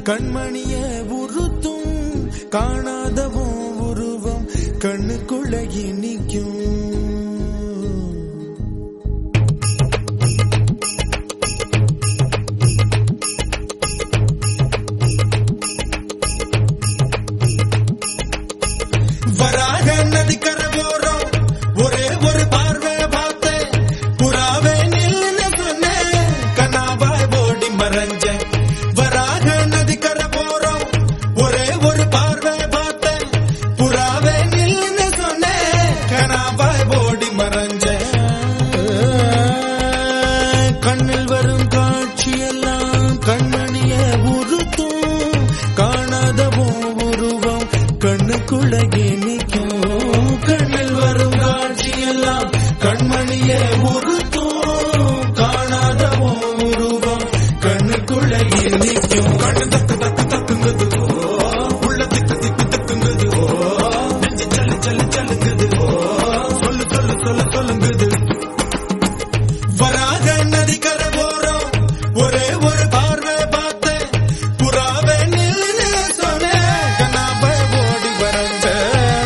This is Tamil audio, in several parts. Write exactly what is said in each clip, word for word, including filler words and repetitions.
கண்மணிய உறுத்தும் காணாதவும் உருவம் கண்ணுக்குள்ள இனிக்கும். வராக நதிக்கர போறோம் ஒரே ஒரு பார்வை பார்த்தேன் புறாவே நில்லுன்னு சொன்னேன் கனாவாய் ஓடி மறைஞ்சேன். வராக நதிக்கர போறோம் ஒரே ஒரு பார்வை பார்த்தேன் புறாவே நில்லுன்னு சொன்னேன் கனாவாய் ஓடி மறைஞ்சேன். கண்ணில் வரும் காட்சியெல்லாம் கண்மணிய உறுத்தும் காணாதவும் உருவம் கண்ணுக்குள்ள இனிக்கும். கண்ணில் வரும் காட்சியெல்லாம் கண்மணிய உறுத்தும் காணாதவும் உருவம் கண்ணுக்குள்ள இனிக்கும். கண்ணு தக்கு தக்கு தக்குங்குது உள்ள திக்கு திக்கு தக்குங்குது நெஞ்சு சல்லு சல்லு சல்லுங்குது சொல்லு சொல்லு சொல்ல சொல்லுங்குது. வராக நதிக்கர போறோம் ஒரே ஒரு பார்வை பார்த்தேன் புறாவே நில்லுன்னு சொன்னேன் கனாவாய் ஓடி மறைஞ்சேன்.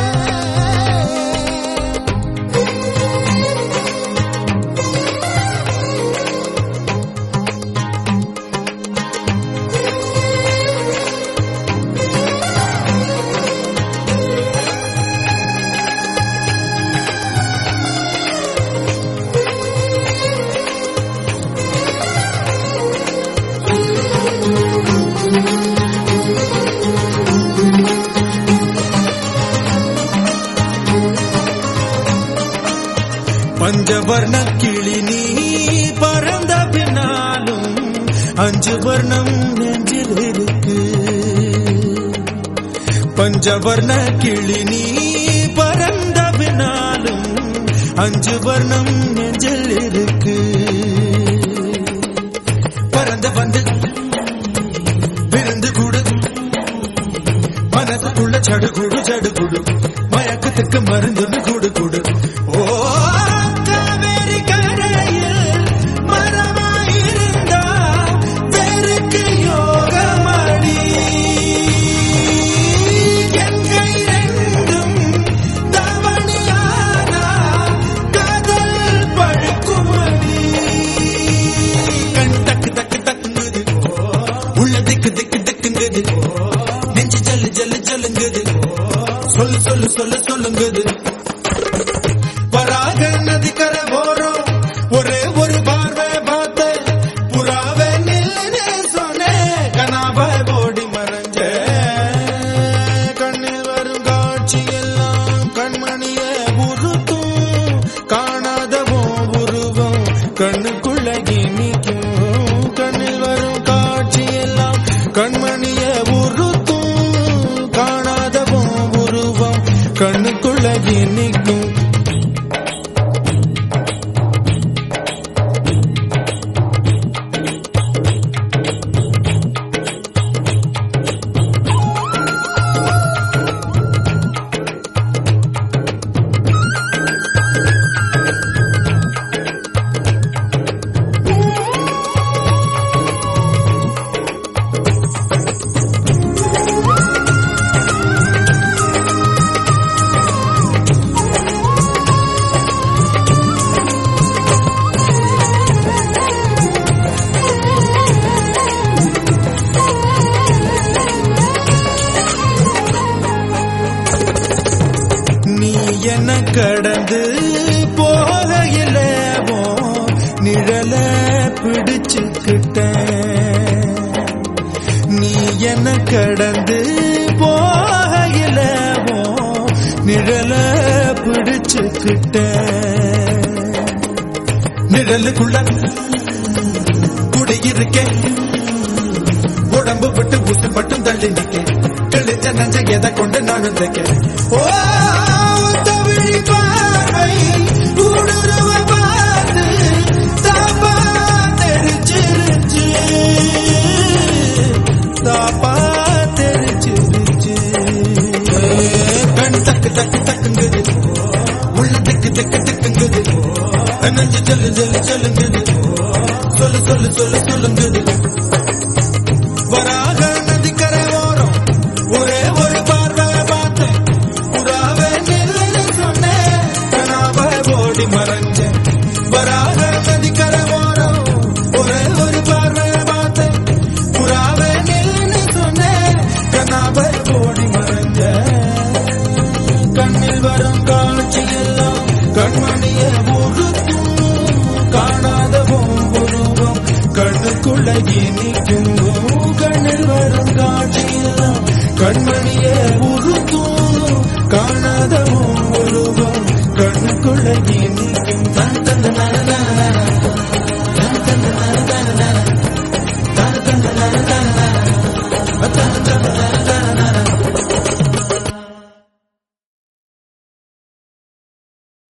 பஞ்சவர்ண கிளி நீ பறந்த பின்னாலும் அஞ்சு வர்ணம் நெஞ்சில் இருக்கு. பஞ்சவர்ண கிளி நீ பறந்த பின்னாலும் அஞ்சு வர்ணம் நெஞ்சில் இருக்கு. பறந்து வந்து விருந்து கூடு மனதுக்குள்ள சடுகுடு சடுகுடு மயக்கத்துக்கு மருந்துன்னு கூடு கூடு. ஓ காவேரி கரையில் மரமாயிருந்தா வேருக்கு யோகமடி என் கை ரெண்டும் தவணியானா காதல் பழுக்குமடி. கண் தக்கு தக்கு தக்குங்குது உள்ள திக்கு திக்கு திக்குங்குது நெஞ்சு ஜல்லு ஜல்லு ஜல்லுங்குது சொல்லு சொல்லு சொல்ல சொல்லுங்குது. வராக நதிக்கர போறோம் ஒரே ஒரு பார்வை பார்த்தேன் புறாவே நில்லுன்னு சொன்னேன் கனாவாய் ஓடி மறைஞ்சேன். கண்ணில் வரும் காட்சியெல்லாம் கண்மணிய உறுத்தும் காணாதவும் உருவம் கண்ணுக்குள்ள இனிக்கும். கண்ணில் வரும் காட்சியெல்லாம் கண்மணிய உறுத்தும் காணாதவும் உருவம் கண்ணுக்குள்ள இனிக்கும். என்ன கடந்து போகையிலவோ நிழல பிடிச்சுக்கிட்டேன். நீ என்ன கடந்து போகையிலவோ நிழல பிடிச்சுக்கிட்டேன். நிழலுக்குள்ள குடியிருக்கேன் உடம்பு விட்டு உசு மட்டும் தள்ளி நிற்கேன். கிழிச்ச நஞ்ச எதை கொண்டு நானும் தைக்கேன். ஓ தவிழி பார்வை ஊடுருவ பார்த்து தாப்பா தெரிச்சிருச்சு தாப்பா தெரிச்சிருச்சு. கண் தக்கு தக்கு தக்குங்குது உள்ள திக்கு திக்கு திக்குங்குது நஞ்சு ஜல்லு ஜல்லு ஜல்லுங்குது சொல்லு சொல்லு சொல்லு சொல்லுங்குது. வராக நதி இனிக்கும் கண்ணில் வரும் காட்சியெல்லாம் கண்மணியே உருத்தும் காணாத உருவம் கண்ணுக்குள்ள இனிக்கும் தன் தந்த